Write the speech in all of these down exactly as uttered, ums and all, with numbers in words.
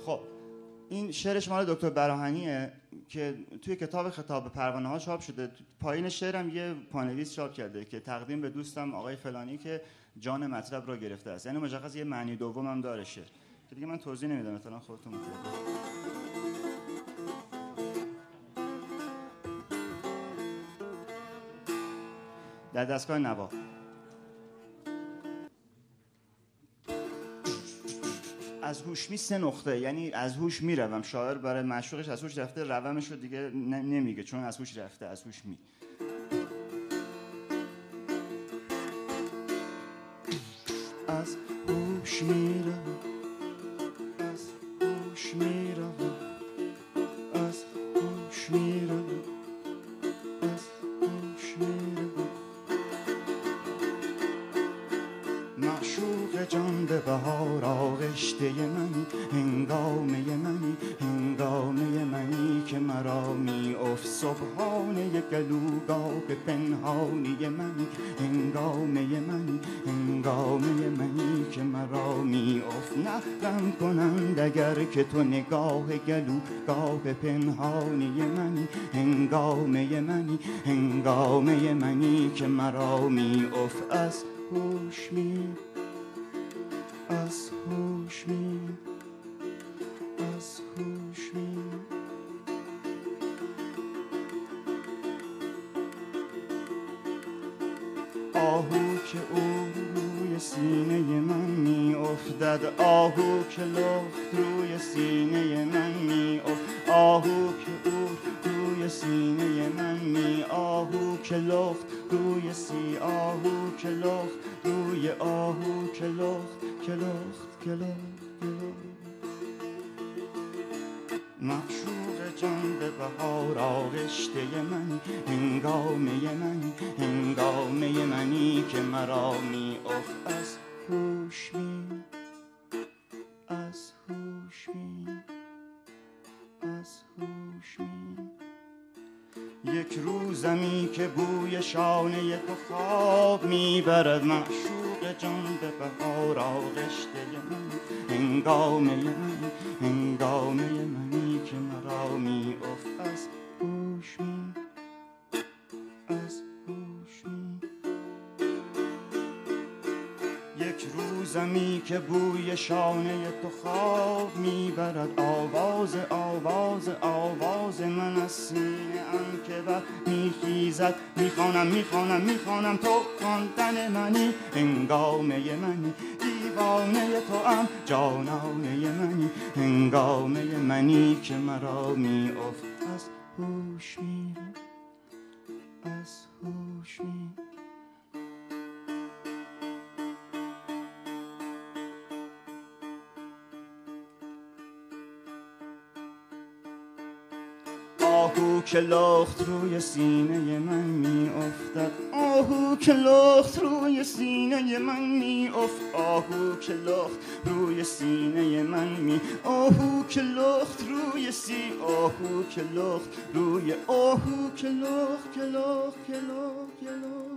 خب این شعر شمال دکتر براهنیه که توی کتاب خطاب پروانه ها چاپ شده. پایین شعرم یه پانویس چاپ کرده که تقدیم به دوستم آقای فلانی که جان مطلب را گرفته است. یعنی مشخص یه معنی دوم هم داره شعر که دیگه من توضیح نمیدم، مثلا خودتون می‌فهمید. در دستگاه نوا از هوش می سه نقطه، یعنی از هوش میروم. شاعر برای معشوقش از هوش رفته، رومش رو دیگه نمیگه چون از هوش رفته، از هوش می. از هوش میروم، از هوش میروم، از هوش میروم، از هوش میروم. معشوق جان به بهار آغشته منی، هنگامه منی، هنگامه منی که مرا می اف. صبحانه گلوگاه پنهانی منی، هنگامه منی، هنگامه منی که مرا می اف. نخرم کنند اگر که تو نگاه گلوگاه پنهانی منی، هنگامه منی، هنگامه منی که مرا می اف. از هوش می، از هوش می، از هوش می. آهو که او روی سینه من می افتد، آهو که لخت روی سینه من می افتد، آهو که او روی سینه من می، آهو که لخت روی سی، آهو که لخت روی، آهو که لخت، که لخت، که لخت، که لخت. معشوق جان به بهار آغشته منی، هنگامه منی، هنگامه منی که مرا می اف. از هوش می، از هوش می، از هوش می. یک روزمی که بوی شانه تو خواب میبرد، معشوق جان به بهار آغشته من، هنگامه من، هنگامه منی که مرا می اف. از هوش می، از هوش می. یک روزمی که بوی شانه تو خواب میبرد، آواز آواز آواز من از سینه ام که بر میخیزد. میخوانم میخوانم میخوانم تو خواندن منی، هنگامه منی، دیوانه تو ام، جانانه منی، هنگامه منی که مرا می اف. از هوش می، از هوش می. آهو که لخت روی سینه من می افتد، آهو که لخت روی سینه من می افتد، آهو که لخت روی سینه من می، آهو که لخت روی سی، آهو که لخت روی، آهو که لخت، که لخت، که لخت، که لخت.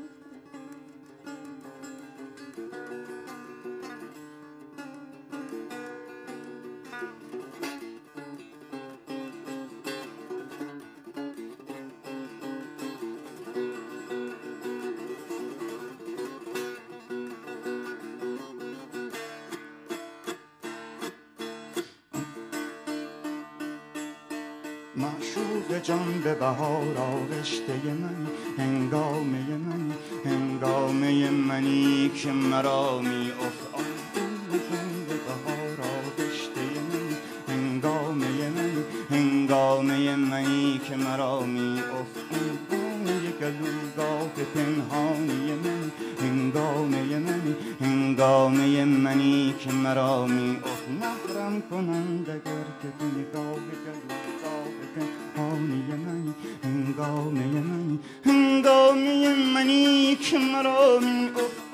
معشوق جان به بهار آغشته منی، هنگامه منی، هنگامه منی که مرا می اف. جان به بهار آغشته منی، هنگامه منی، هنگامه منی که مرا می اف. هنگامه گلوگاه پنهانی منی، هنگامه منی، هنگامه منی که مرا می اف. نخرم کنند اگر که تو نگاه گلوگاه پنهانی منی، هنگامه منی، هنگامه منی که مرا می اف.